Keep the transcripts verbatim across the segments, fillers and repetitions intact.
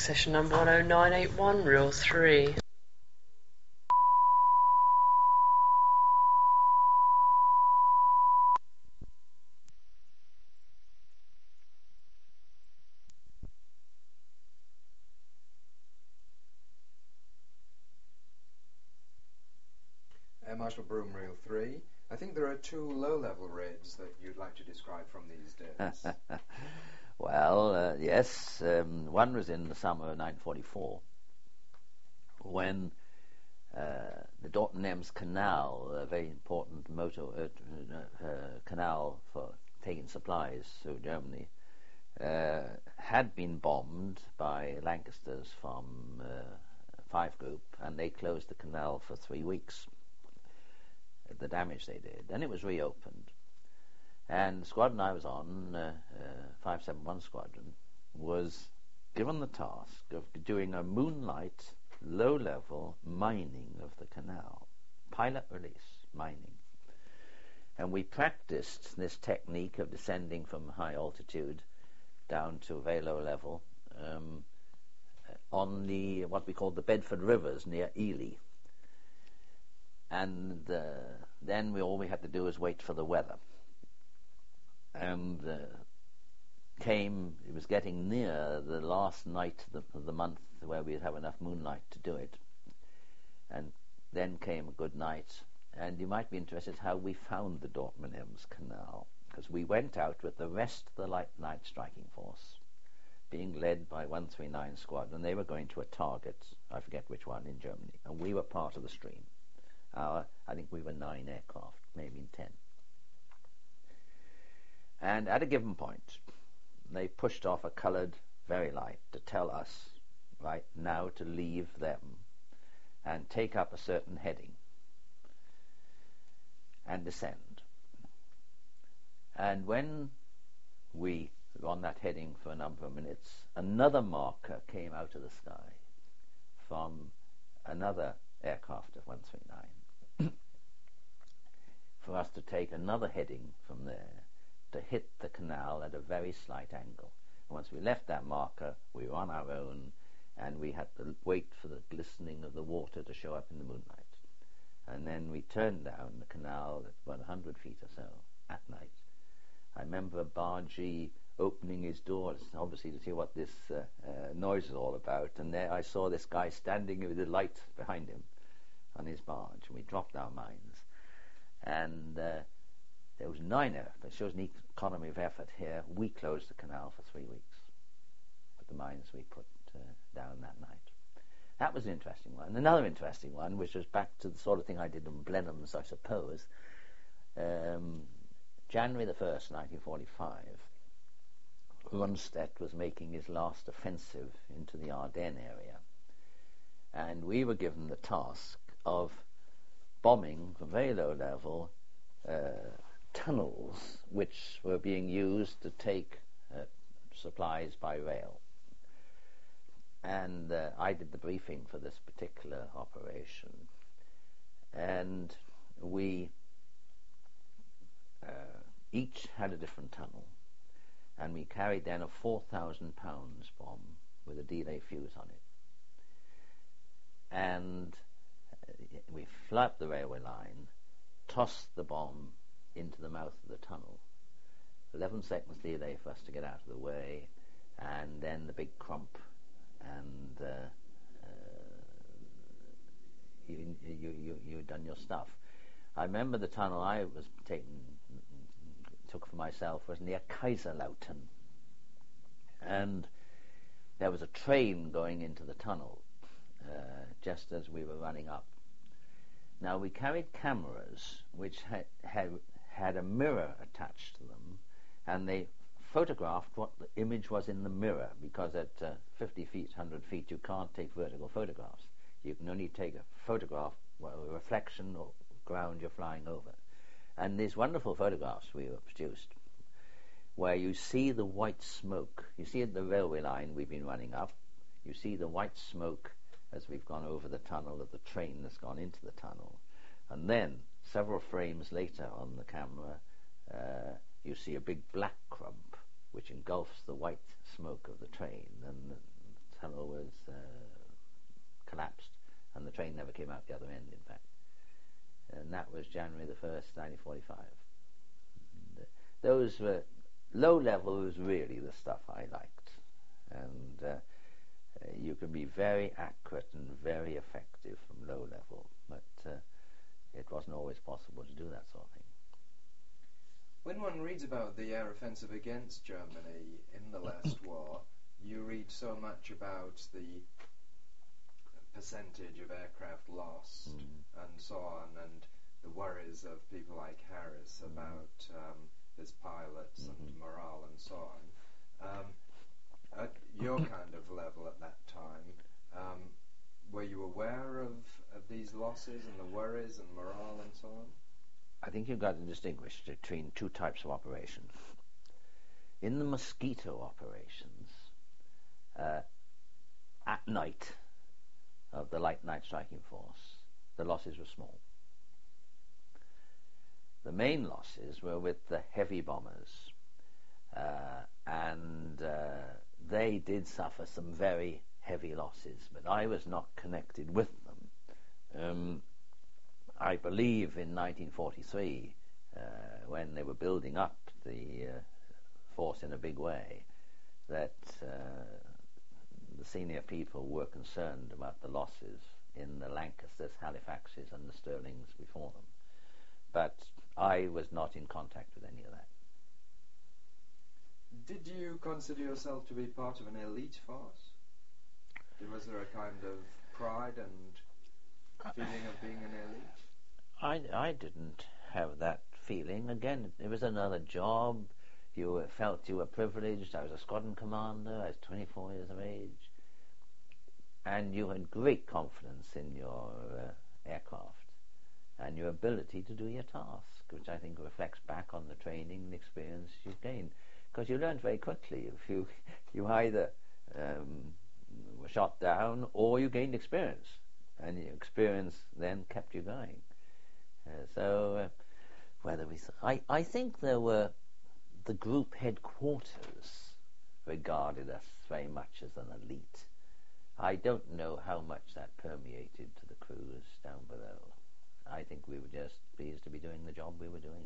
Session number one oh nine eight one, reel three. Uh, Marshal Broom, reel three. I think there are two low-level raids that you'd like to describe from these days. Well, uh, yes. Um, one was in the summer of nineteen forty-four, when uh, the Dorton-Ems Canal, a very important motor uh, uh, canal for taking supplies through Germany, uh, had been bombed by Lancasters from uh, Five Group, and they closed the canal for three weeks. The damage they did. Then it was reopened. And the squadron I was on, uh, uh, five seven one Squadron, was given the task of doing a moonlight, low-level mining of the canal. Pilot release mining. And we practiced this technique of descending from high altitude down to a very low level um, on the what we called the Bedford Rivers near Ely. And uh, then we all we had to do was wait for the weather. And uh, came, it was getting near the last night of the, of the month where we'd have enough moonlight to do it. And then came a good night. And you might be interested how we found the Dortmund-Ems Canal, because we went out with the rest of the light night striking force, being led by one three nine Squadron. They were going to a target, I forget which one, in Germany, and we were part of the stream. Our, I think we were nine aircraft, maybe ten. And at a given point, they pushed off a coloured very light to tell us, right now, to leave them and take up a certain heading and descend. And when we were on that heading for a number of minutes, another marker came out of the sky from another aircraft of one three nine for us to take another heading from there to hit the canal at a very slight angle. And once we left that marker, we were on our own, and we had to wait for the glistening of the water to show up in the moonlight. And then we turned down the canal at about one hundred feet or so at night. I remember a bargee opening his doors, obviously to see what this uh, uh, noise is all about, and there I saw this guy standing with the light behind him on his barge, and we dropped our mines. And uh, there was nine aircraft. It shows an economy of effort here. We closed the canal for three weeks with the mines we put uh, down that night. That was an interesting one. Another interesting one, which was back to the sort of thing I did in Blenheims, I suppose. Um, January the first, nineteen forty-five, Rundstedt was making his last offensive into the Ardennes area. And we were given the task of bombing from very low level uh, tunnels which were being used to take uh, supplies by rail. And uh, I did the briefing for this particular operation. And we uh, each had a different tunnel. And we carried then a four thousand pounds bomb with a delay fuse on it. And we flew up the railway line, tossed the bomb into the mouth of the tunnel. Eleven seconds delay for us to get out of the way, and then the big crump, and uh, uh, you, you, you, you'd done your stuff. I remember the tunnel I was taking, took for myself was near Kaiserlautern, and there was a train going into the tunnel uh, just as we were running up. Now we carried cameras which had, had had a mirror attached to them, and they photographed what the image was in the mirror, because at uh, fifty feet, one hundred feet, you can't take vertical photographs. You can only take a photograph, well, a reflection or ground you're flying over. And these wonderful photographs we were produced, where you see the white smoke. You see at the railway line we've been running up, you see the white smoke as we've gone over the tunnel of the train that's gone into the tunnel. And then, several frames later on the camera, uh, you see a big black crump which engulfs the white smoke of the train, and tunnel was uh, collapsed, and the train never came out the other end, in fact. And that was January the first, nineteen forty-five. And, uh, those were low level was really the stuff I liked, and uh, uh, you can be very accurate and very effective from low level, but uh, it wasn't always possible to do that sort of thing. When one reads about the air offensive against Germany in the last war, you read so much about the percentage of aircraft lost Mm. and so on, and the worries of people like Harris Mm. about um, his pilots Mm-hmm. and morale and so on. Um, at your kind of level at that time, um, were you aware of, of these losses and the worries and morale and so on? I think you've got to distinguish between two types of operations. In the mosquito operations, uh, at night, of the light night striking force, the losses were small. The main losses were with the heavy bombers, uh, and uh, they did suffer some very heavy losses, but I was not connected with them. Um, I believe in nineteen forty-three, uh, when they were building up the uh, force in a big way, that uh, the senior people were concerned about the losses in the Lancasters, Halifaxes, and the Stirlings before them. But I was not in contact with any of that. Did you consider yourself to be part of an elite force? Was there a kind of pride and feeling of being an elite? I, I didn't have that feeling. Again, it was another job. You were, felt you were privileged. I was a squadron commander. I was twenty-four years of age. And you had great confidence in your uh, aircraft and your ability to do your task, which I think reflects back on the training and experience you've gained. Because you learned very quickly. If you, you either um, were shot down or you gained experience. And your experience then kept you going. Uh, so, uh, whether we... Th- I, I think there were... The group headquarters regarded us very much as an elite. I don't know how much that permeated to the crews down below. I think we were just pleased to be doing the job we were doing.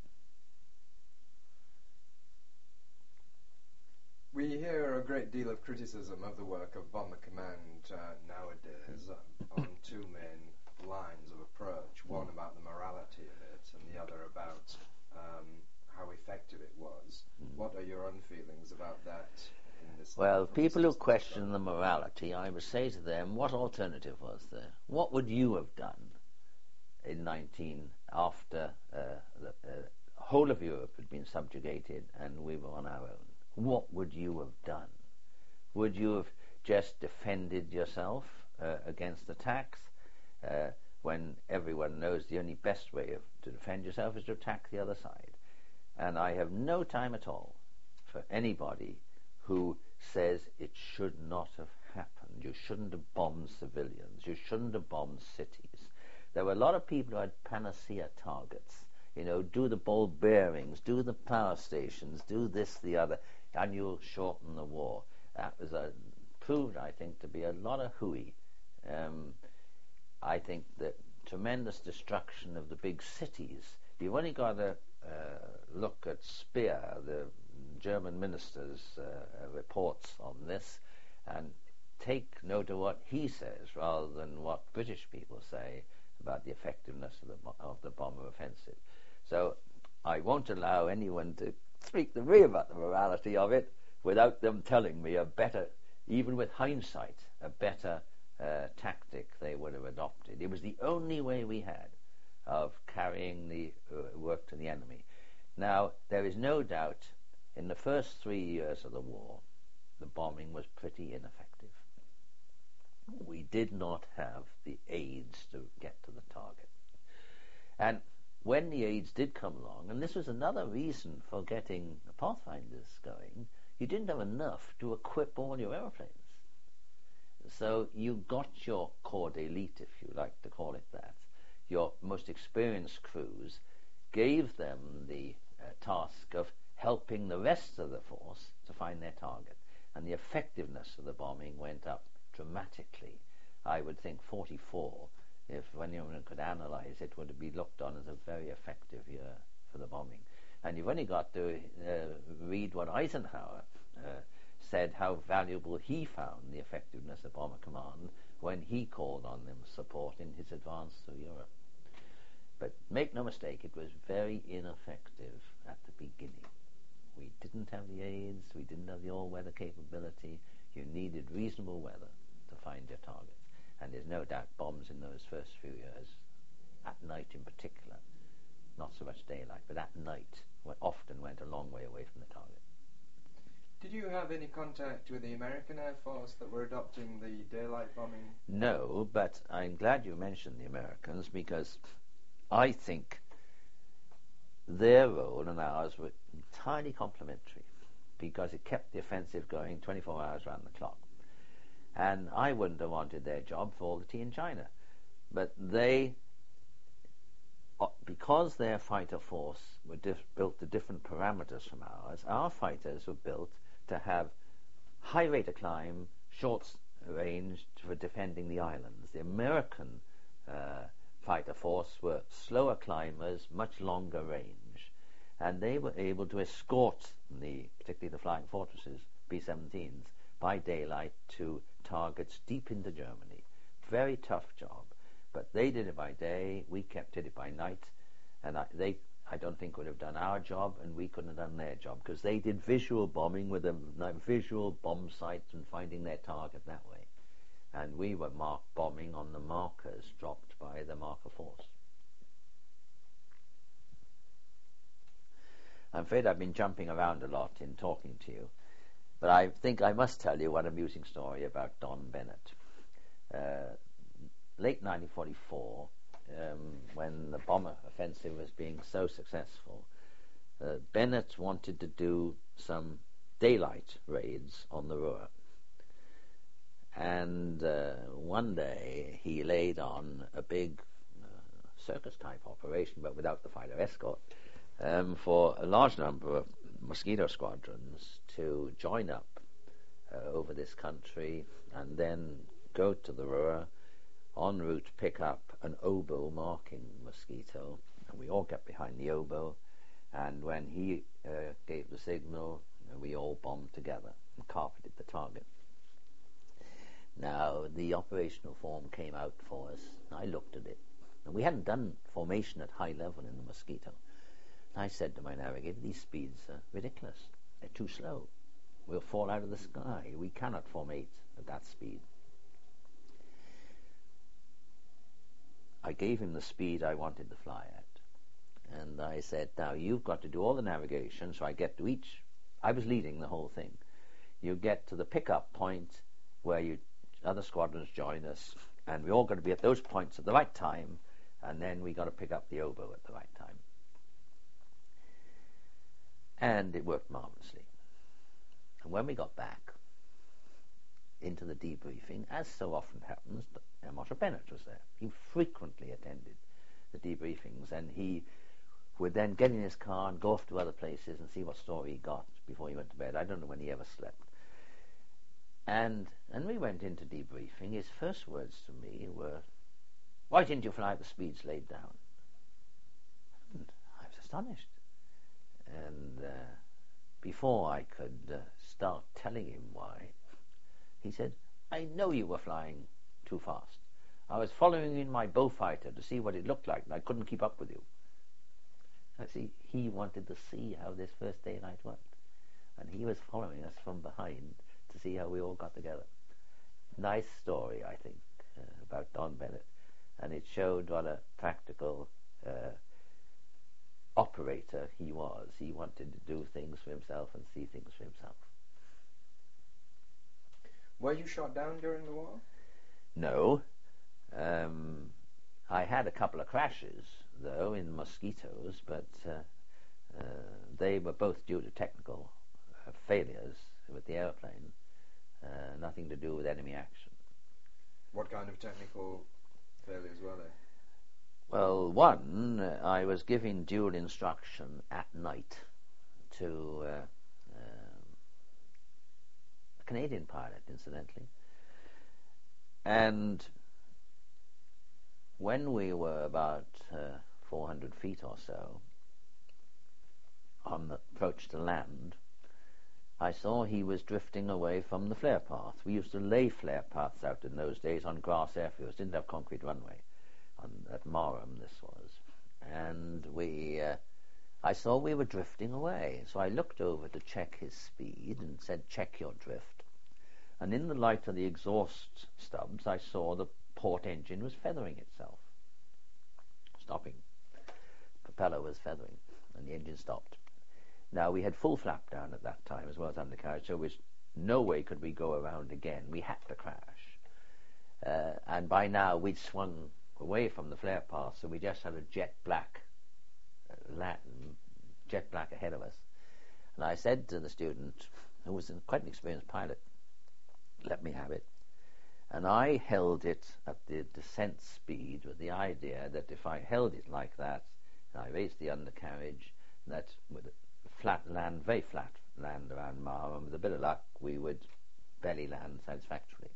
We hear a great deal of criticism of the work of Bomber Command uh, nowadays uh, on two main lines of approach. One about the morality of it, and the other about um, how effective it was. Mm. What are your own feelings about that? In this well, people who question the morality, I would say to them, what alternative was there? What would you have done in nineteen after uh, the uh, whole of Europe had been subjugated and we were on our own? What would you have done? Would you have just defended yourself uh, against attacks uh, when everyone knows the only best way of, to defend yourself is to attack the other side? And I have no time at all for anybody who says it should not have happened. You shouldn't have bombed civilians. You shouldn't have bombed cities. There were a lot of people who had panacea targets. You know, do the ball bearings, do the power stations, do this, the other, and you'll shorten the war. That was a, proved, I think, to be a lot of hooey. Um, I think that tremendous destruction of the big cities. You've only got to uh, look at Speer, the German minister's uh, reports on this, and take note of what he says rather than what British people say about the effectiveness of the, of the bomber offensive. So I won't allow anyone to speak to me about the morality of it without them telling me a better, even with hindsight, a better uh, tactic they would have adopted. It was the only way we had of carrying the uh, work to the enemy. Now, there is no doubt in the first three years of the war, the bombing was pretty ineffective. We did not have the aids to get to the target. And when the aids did come along, and this was another reason for getting the Pathfinders going, you didn't have enough to equip all your aeroplanes. So you got your corps d'elite, if you like to call it that, your most experienced crews, gave them the uh, task of helping the rest of the force to find their target. and the effectiveness of the bombing went up dramatically. I would think forty-four, if anyone could analyze it, would be looked on as a very effective year for the bombing. And you've only got to uh, read what Eisenhower uh, said, how valuable he found the effectiveness of Bomber Command when he called on them support in his advance through Europe. But make no mistake, it was very ineffective at the beginning. We didn't have the aids, we didn't have the all-weather capability. You needed reasonable weather to find your targets. And there's no doubt bombs in those first few years, at night in particular, not so much daylight, but at night, often went a long way away from the target. Did you have any contact with the American Air Force that were adopting the daylight bombing? No, but I'm glad you mentioned the Americans, because I think their role and ours were entirely complementary, because it kept the offensive going twenty-four hours round the clock. And I wouldn't have wanted their job for all the tea in China. But they, because their fighter force were dif- built to different parameters from ours, our fighters were built to have high rate of climb, short range for defending the islands. The American uh, fighter force were slower climbers, much longer range, and they were able to escort the, particularly the Flying Fortresses, B seventeens, by daylight to targets deep into Germany. Very tough job, but they did it by day, we kept it by night, and I, they, I don't think, would have done our job, and we couldn't have done their job, because they did visual bombing with a like, visual bomb sites and finding their target that way. And we were mark bombing on the markers dropped by the marker force. I'm afraid I've been jumping around a lot in talking to you, but I think I must tell you one amusing story about Don Bennett. Uh, late nineteen forty-four, um, when the bomber offensive was being so successful, uh, Bennett wanted to do some daylight raids on the Ruhr. And uh, one day he laid on a big uh, circus-type operation, but without the fighter escort, um, for a large number of Mosquito squadrons to join up uh, over this country and then go to the Ruhr, en route pick up an oboe marking Mosquito, and we all got behind the oboe, and when he uh, gave the signal, we all bombed together and carpeted the target. Now, the operational form came out for us. I looked at it, and we hadn't done formation at high level in the Mosquito. I said to my navigator, these speeds are ridiculous. They're too slow. We'll fall out of the sky. We cannot formate at that speed. I gave him the speed I wanted to fly at. And I said, now you've got to do all the navigation, so I get to each. I was leading the whole thing. You get to the pickup point where you other squadrons join us, and we all got to be at those points at the right time, and then we got to pick up the oboe at the right time. And it worked marvelously. And when we got back into the debriefing, as so often happens, Marshal Bennett was there. He frequently attended the debriefings, and he would then get in his car and go off to other places and see what story he got before he went to bed. I don't know when he ever slept. And and we went into debriefing. His first words to me were, why didn't you fly the speeds laid down? And I was astonished. And uh, before I could uh, start telling him why, he said, I know you were flying too fast. I was following in my Beaufighter to see what it looked like, and I couldn't keep up with you. I see, he wanted to see how this first daylight worked. And he was following us from behind to see how we all got together. Nice story, I think, uh, about Don Bennett. And it showed what a practical uh, operator he was. He wanted to do things for himself and see things for himself. Were you shot down during the war? No. Um, I had a couple of crashes, though, in Mosquitoes, but uh, uh, they were both due to technical uh, failures with the airplane, uh, nothing to do with enemy action. What kind of technical failures were they? Well, one, uh, I was giving dual instruction at night to uh, um, a Canadian pilot, incidentally. And when we were about uh, four hundred feet or so on the approach to land, I saw he was drifting away from the flare path. We used to lay flare paths out in those days on grass airfields, didn't have concrete runway. On, at Marham this was. And we, uh, I saw we were drifting away. So I looked over to check his speed and said, check your drift. And in the light of the exhaust stubs, I saw the port engine was feathering itself. Stopping. Propeller was feathering, and the engine stopped. Now, we had full flap down at that time as well as undercarriage, so there was no way could we go around again. We had to crash. Uh, and by now, we'd swung away from the flare path, so we just had a jet black, uh, Latin, jet black ahead of us. And I said to the student, who was quite an experienced pilot, let me have it. And I held it at the descent speed with the idea that if I held it like that, and I raised the undercarriage, that with a flat land, very flat land around Marham, with a bit of luck, we would belly land satisfactorily.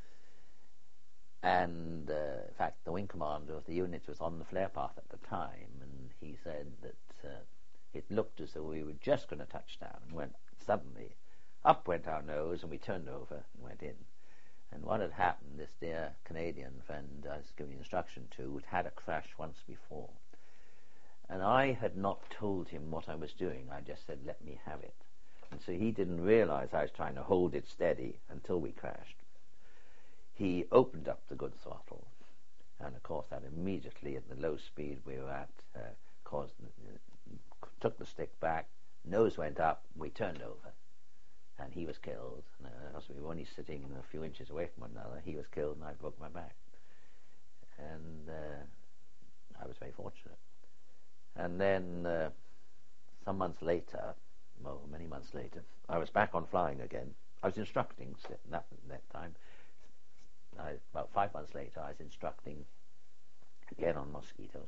And, uh, in fact, the wing commander of the unit was on the flare path at the time, and he said that uh, it looked as though we were just going to touch down, when suddenly up went our nose, and we turned over and went in. And what had happened, this dear Canadian friend I was giving instruction to had had a crash once before. And I had not told him what I was doing. I just said, let me have it. And so he didn't realize I was trying to hold it steady until we crashed. He opened up the good throttle, and of course that immediately at the low speed we were at uh, caused, uh, took the stick back, nose went up, we turned over, and he was killed. Uh, as we were only sitting a few inches away from one another, he was killed and I broke my back. And uh, I was very fortunate. And then uh, some months later, well, many months later, I was back on flying again. I was instructing that, that time. I, about five months later, I was instructing again on mosquitoes.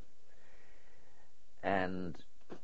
And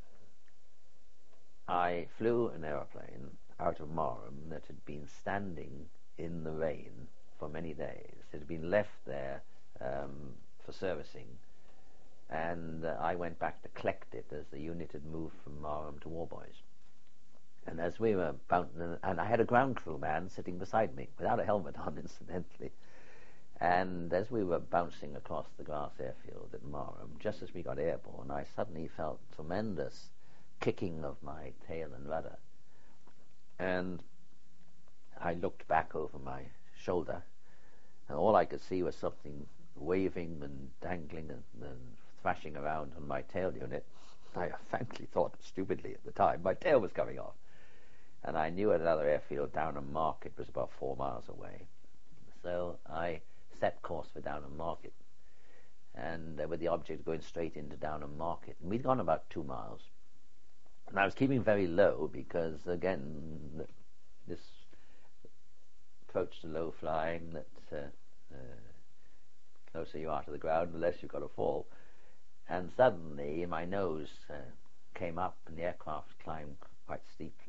I flew an aeroplane out of Marham that had been standing in the rain for many days. It had been left there um, for servicing, and uh, I went back to collect it as the unit had moved from Marham to Warboys. And as we were bouncing, and I had a ground crew man sitting beside me, without a helmet on, incidentally. And as we were bouncing across the grass airfield at Marham, just as we got airborne, I suddenly felt tremendous kicking of my tail and rudder. And I looked back over my shoulder, and all I could see was something waving and dangling and, and thrashing around on my tail unit. I frankly thought, stupidly at the time, my tail was coming off. And I knew at another airfield, Downham Market, was about four miles away. So I set course for Downham Market, and uh, with the object of going straight into Downham Market. And we'd gone about two miles. And I was keeping very low because, again, this approach to low flying, that uh, uh, closer you are to the ground, the less you've got to fall. And suddenly my nose uh, came up and the aircraft climbed quite steeply.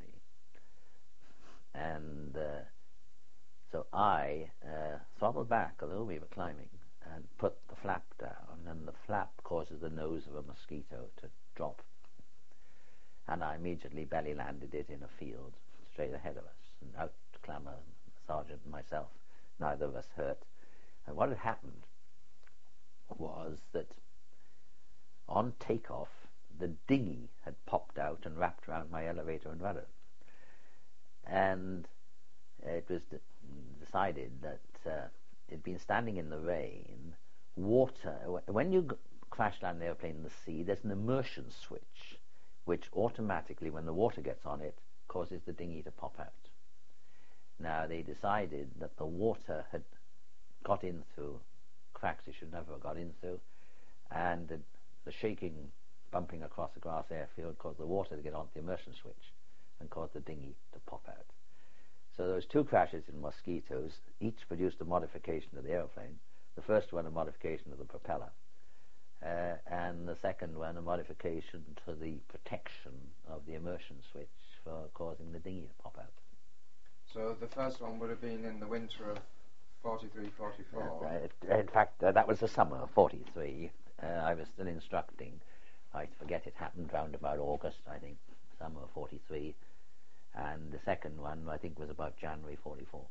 And uh, so I uh, throttled back, although we were climbing, and put the flap down, and the flap causes the nose of a mosquito to drop. And I immediately belly landed it in a field straight ahead of us, and out to clamber the sergeant and myself, neither of us hurt. And what had happened was that on takeoff, the dinghy had popped out and wrapped around my elevator and rudder. And it was de- decided that uh, it had been standing in the rain. Water, when you g- crash land an airplane in the sea, there's an immersion switch, which automatically, when the water gets on it, causes the dinghy to pop out. Now, they decided that the water had got in through cracks it should never have got in through, and the, the shaking, bumping across the grass airfield caused the water to get onto the immersion switch and caused the dinghy to pop out. So those two crashes in mosquitoes, each produced a modification of the airplane. The first one a modification of the propeller, uh, and the second one a modification to the protection of the immersion switch for causing the dinghy to pop out. So the first one would have been in the winter of forty-three forty-four. Uh, in fact, uh, that was the summer of forty-three. Uh, I was still instructing. I forget, it happened round about August, I think, summer of forty-three. And the second one, I think, was about January forty-four.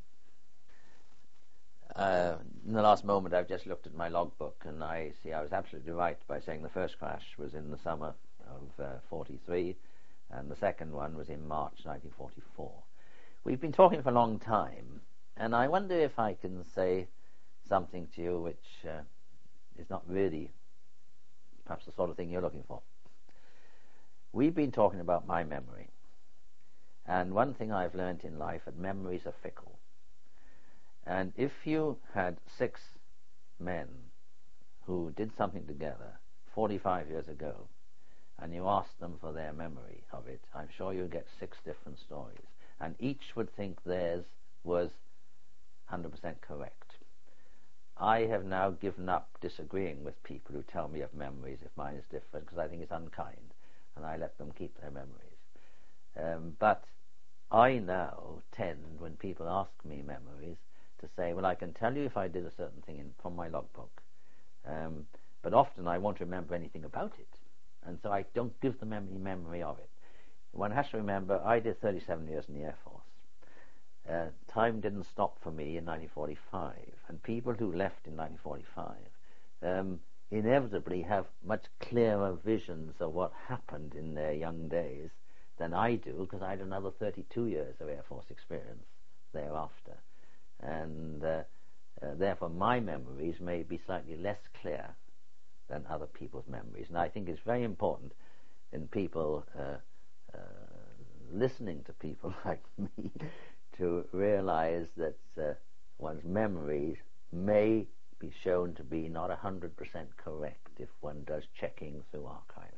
Uh, in the last moment, I've just looked at my logbook, and I see I was absolutely right by saying the first crash was in the summer of uh, forty-three, and the second one was in March nineteen forty-four. We've been talking for a long time, and I wonder if I can say something to you which uh, is not really perhaps the sort of thing you're looking for. We've been talking about my memory, and one thing I've learnt in life, that memories are fickle. And if you had six men who did something together forty-five years ago, and you asked them for their memory of it, I'm sure you'd get six different stories. And each would think theirs was one hundred percent correct. I have now given up disagreeing with people who tell me of memories if mine is different, because I think it's unkind, and I let them keep their memories. Um, but I now tend, when people ask me memories, to say, well, I can tell you if I did a certain thing in, from my logbook, um, but often I won't remember anything about it, and so I don't give them any memory of it. One has to remember, I did thirty-seven years in the Air Force. Uh, time didn't stop for me in nineteen forty-five, and people who left in nineteen forty-five um, inevitably have much clearer visions of what happened in their young days than I do, because I had another thirty-two years of Air Force experience thereafter. And uh, uh, therefore my memories may be slightly less clear than other people's memories. And I think it's very important in people uh, uh, listening to people like me to realize that uh, one's memories may be shown to be not one hundred percent correct if one does checking through archives.